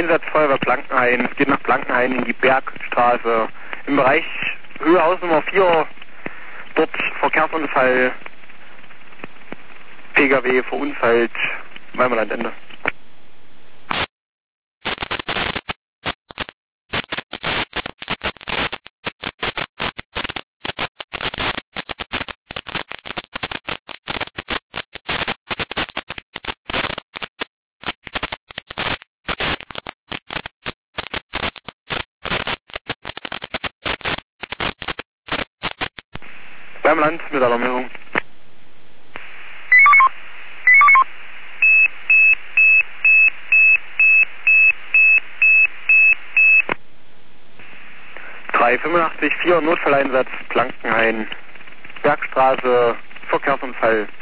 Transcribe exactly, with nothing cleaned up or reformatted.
Einsatz Feuerwehr Blankenhain. Es geht nach Blankenhain in die Bergstraße. Im Bereich Höhe Haus Nummer vier. Dort Verkehrsunfall. P K W verunfallt. Weimerlandende. Beim Land mit Alarmierung. drei fünfundachtzig vier Notfalleinsatz Blankenhain. Bergstraße, Verkehrsunfall.